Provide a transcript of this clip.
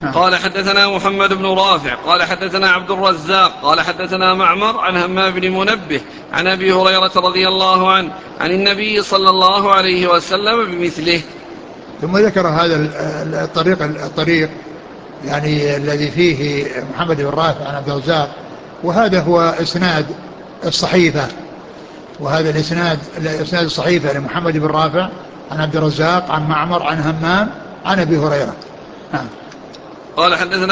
نعم. قال حدثنا محمد بن رافع قال حدثنا عبد الرزاق قال حدثنا معمر عن همام بن منبه عن أبي هريرة رضي الله عنه عن النبي صلى الله عليه وسلم بمثله. ثم ذكر هذا الطريق يعني الذي فيه محمد بن رافع عن عبد الرزاق، وهذا هو إسناد الصحيفة، وهذا الإسناد الصحيفة لمحمد بن رافع عن عبد الرزاق عن معمر عن همام عن أبي هريرة. نعم. قال حدثنا